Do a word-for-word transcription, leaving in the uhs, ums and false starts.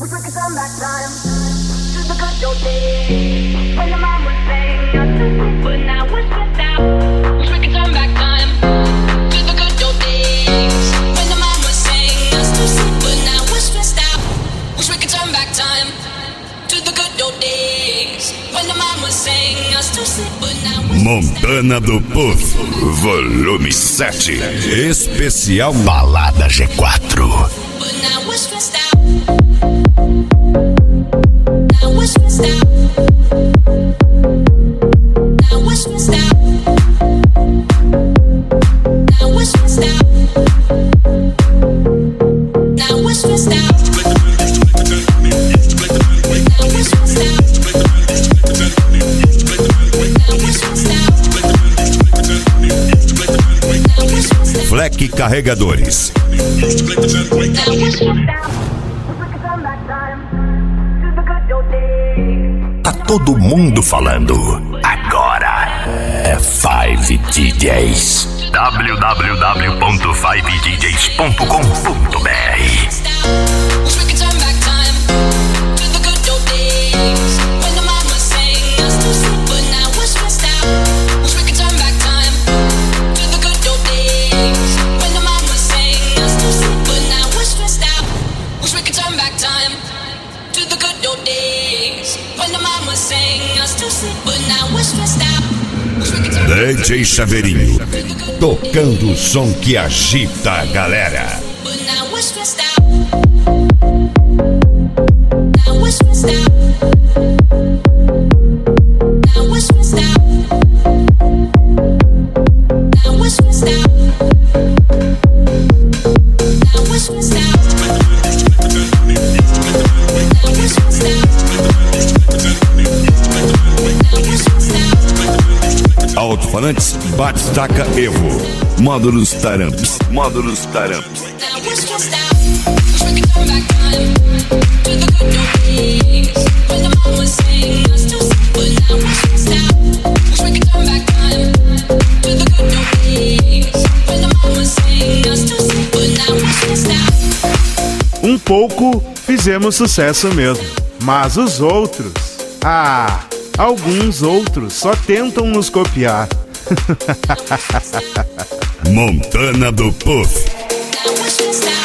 Montana do Puff, volume sete, especial Balada G quatro. Fleck Carregadores. Tá todo mundo falando. Agora é Five D Js. w w w ponto five d js ponto com ponto b r. D J Chaveirinho, tocando o som que agita a galera. Alto-falantes Batistaca Evo. Módulos Taramps. Módulos Taramps. Um pouco fizemos sucesso mesmo, mas os outros, ah, alguns outros só tentam nos copiar. Montana do Puff.